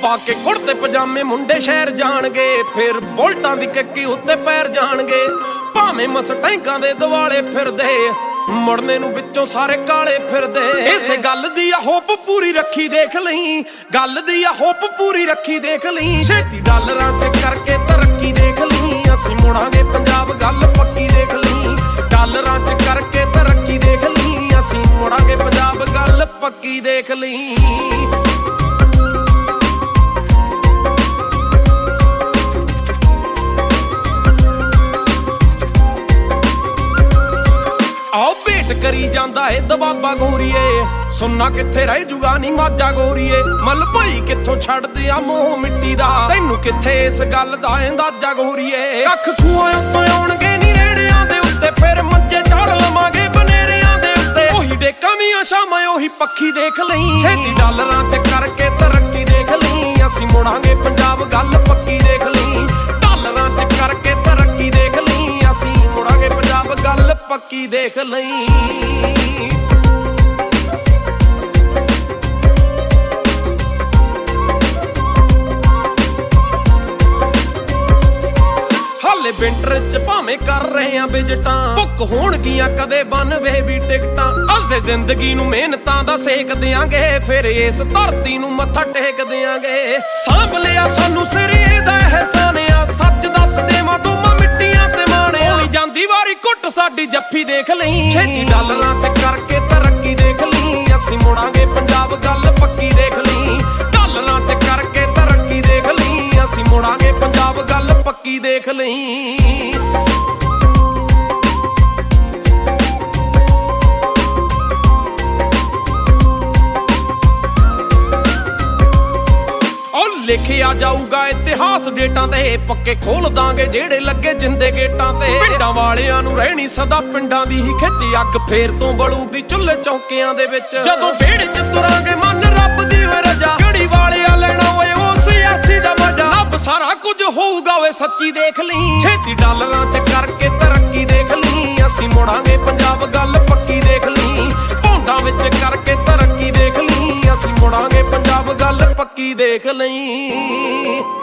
ਪਾ ਕੇ ਕੁੜਤੇ ਪਜਾਮੇ ਮੁੰਡੇ ਸ਼ਹਿਰ ਜਾਣਗੇ, ਫਿਰ ਬੁਲਟਾਂ ਦੀ ਕਿੱਕੀ ਉੱਤੇ ਪੈਰ ਜਾਣਗੇ। ਭਾਵੇਂ ਮਸਟੈਂਕਾਂ ਦੇ ਦੁਆਲੇ ਫਿਰਦੇ, ਮੁੜਨੇ ਨੂੰ ਵਿੱਚੋਂ ਸਾਰੇ ਕਾਲੇ ਫਿਰਦੇ। ਇਸੇ ਗੱਲ ਦੀ ਆ ਹੋਪ ਪੂਰੀ ਰੱਖੀ ਦੇਖ ਲਈ, ਗੱਲ ਦੀ ਆ ਹੋਪ ਪੂਰੀ ਰੱਖੀ ਦੇਖ ਲਈ। ਛੇਤੀ ਡਾਲਰਾਂ ਤੇ ਕਰਕੇ ਤਰੱਕੀ ਦੇਖ ਲਈ, ਅਸੀਂ ਮੁੜਾਂਗੇ ਪੰਜਾਬ ਗੱਲ ਪੱਕੀ ਦੇਖ ਲਈ। ਡਾਲਰਾਂ ਚ ਕਰਕੇ ਤਰੱਕੀ ਦੇਖ ਲਈ, ਅਸੀਂ ਮੁੜਾਂਗੇ ਪੰਜਾਬ ਗੱਲ ਪੱਕੀ ਦੇਖ ਲਈ। ਆਓ ਭੇਟ ਕਰੀ ਜਾਂਦਾ ਏ ਦਬਾਬਾ ਗੋਰੀਏ, ਸੁਣਨਾ ਕਿੱਥੇ ਰਹਿ ਜੂਗਾ ਨੀ ਮਾਝਾ ਗੋਰੀਏ। ਮਲ ਭਾਈ ਕਿੱਥੋਂ ਛੱਡਦੇ ਆ ਮੋਹ ਮਿੱਟੀ ਦਾ, ਤੈਨੂੰ ਕਿੱਥੇ ਇਸ ਗੱਲ ਦਾ ਅੰਦਾਜ਼ਾ ਗੋਰੀਏ। ਅੱਖ ਖੂਹਾਂ ਉੱਤੋਂ ਆਉਣਗੇ ਨੀ ਰੇੜਿਆਂ ਦੇ ਉੱਤੇ, ਫਿਰ ਮੰਜੇ ਝਾੜ ਲਵਾਂਗੇ ਬਨੇਰਿਆਂ ਦੇ ਉੱਤੇ। ਉਹੀ ਡੇਕਾਂ ਦੀਆਂ ਸ਼ਾਮਾਂ ਉਹੀ ਪੱਖੀ ਦੇਖ ਲਈ, ਛੇਤੀ ਡਾਲਰਾਂ ਚ ਕਰਕੇ ਤਰੱਕੀ ਦੇਖ ਲਈ। ਅਸੀਂ ਮੁੜਾਂਗੇ ਪੰਜਾਬ ਗੱਲ ਪੱਕੀ ਦੇਖ ਲਈ, ਡਾਲਰਾਂ ਚ ਕਰਕੇ ਤਰੱਕੀ ਦੇਖ ਲਈ। ਅਸੀਂ ਮੁੜਾਂਗੇ ਪੰਜਾਬ ਗੱਲ ਪੱਕੀ ਦੇਖ ਲਈ। ਹਾਲੇ ਵਿੰਟਰ ਚ ਭਾਵੇਂ ਕਰ ਰਹੇ ਆ ਵਿਜਟਾਂ, ਬੁੱਕ ਹੋਣਗੀਆਂ ਕਦੇ 92 ਵੀ ਟਿਕਟਾਂ। ਅਸੀਂ ਜ਼ਿੰਦਗੀ ਨੂੰ ਮਿਹਨਤਾਂ ਦਾ ਸੇਕ ਦਿਆਂਗੇ, ਫਿਰ ਇਸ ਧਰਤੀ ਨੂੰ ਮੱਥਾ ਟੇਕ ਦਿਆਂਗੇ। ਸਾਂਭ ਲਿਆ ਸਾਨੂੰ ਸਿਰੇ ਦਾ ਅਹਿਸਾਨ ਆ, ਸੱਚ ਦੱਸ ਦੇਵਾਂ ਦੋਵਾਂ ਮਿੱਟੀਆਂ ਤੇ ਮਾਣੇ। ਹੋਣੀ ਜਾਂਦੀ ਵਾਰੀ ਘੁੱਟ ਸਾਡੀ ਜੱਫੀ ਦੇਖ ਲਈ, ਛੇਤੀ ਡਾਲਰਾਂ ਚ ਕਰਕੇ ਤਰੱਕੀ ਦੇਖ ਲਈ। ਅਸੀਂ ਮੁੜਾਂਗੇ ਪੰਜਾਬ ਗੱਲ ਪੱਕੀ ਦੇਖ ਲਈ, ਡਾਲਰਾਂ ਚ ਕਰਕੇ ਤਰੱਕੀ ਦੇਖ ਲਈ। ਅਸੀਂ ਮੁੜਾਂਗੇ ਪੰਜਾਬ ਗੱਲ ਪੱਕੀ ਦੇਖ ਲਈ। ਲਿਖਿਆ ਜਾਊਗਾ ਇਤਿਹਾਸ ਡੇਟਾਂ ਤੇ, ਪੱਕੇ ਖੋਲ ਦਾਂਗੇ ਜਿਹੜੇ ਲੱਗੇ ਜਿੰਦੇ ਗੇਟਾਂ ਤੇ। ਪਿੰਡਾਂ ਵਾਲਿਆਂ ਨੂੰ ਰਹਿਣੀ ਸਦਾ ਪਿੰਡਾਂ ਦੀ ਹੀ ਖਿੱਚ, ਅੱਗ ਫੇਰ ਤੋਂ ਬਲੂਗੀ ਚੁੱਲ੍ਹੇ ਚੌਂਕਿਆਂ ਦੇ ਵਿੱਚ। ਜਦੋਂ ਵਿਹੜੇ ਚ ਤੁਰਾਂਗੇ ਮਨ ਰੱਬ ਦੀ ਵੇ ਰਜਾ, ਗੜੀ ਵਾਲਿਆ ਲੈਣਾ ਓਏ ਉਸ ਐਸੀ ਦਾ ਮਜ਼ਾ। ਰੱਬ ਸਾਰਾ ਕੁਝ ਹੋਊਗਾ ਓਏ ਸੱਚੀ ਦੇਖ ਲਈ, ਛੇਤੀ ਡਾਲਰਾਂ ਚ ਕਰਕੇ ਤਰੱਕੀ ਦੇਖ ਲਈ। ਅਸੀਂ ਮੁੜਾਂਗੇ ਪੰਜਾਬ ਗੱਲ ਪੱਕੀ ਦੇਖ ਲਈ, ਭੌਂਡਾਂ ਵਿੱਚ ਕਰਕੇ ਤਰੱਕੀ ਦੇਖ ਲਈ। ਅਸੀਂ ਮੁੜਾਂਗੇ ਪੰਜਾਬ ਗੱਲ ਪੱਕੀ ਦੇਖ ਲਈ।